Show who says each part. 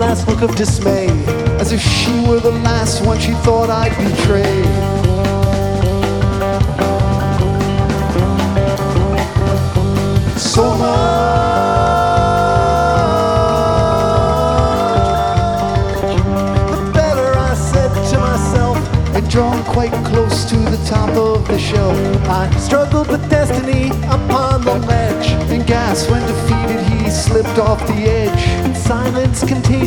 Speaker 1: last look of dismay, as if she were the last one she thought I'd betray. So much the better, I said to myself, and drawn quite close to the top of the shelf. I struggled with destiny upon the ledge, and gasped when defeated he slipped off the edge. In silence contagious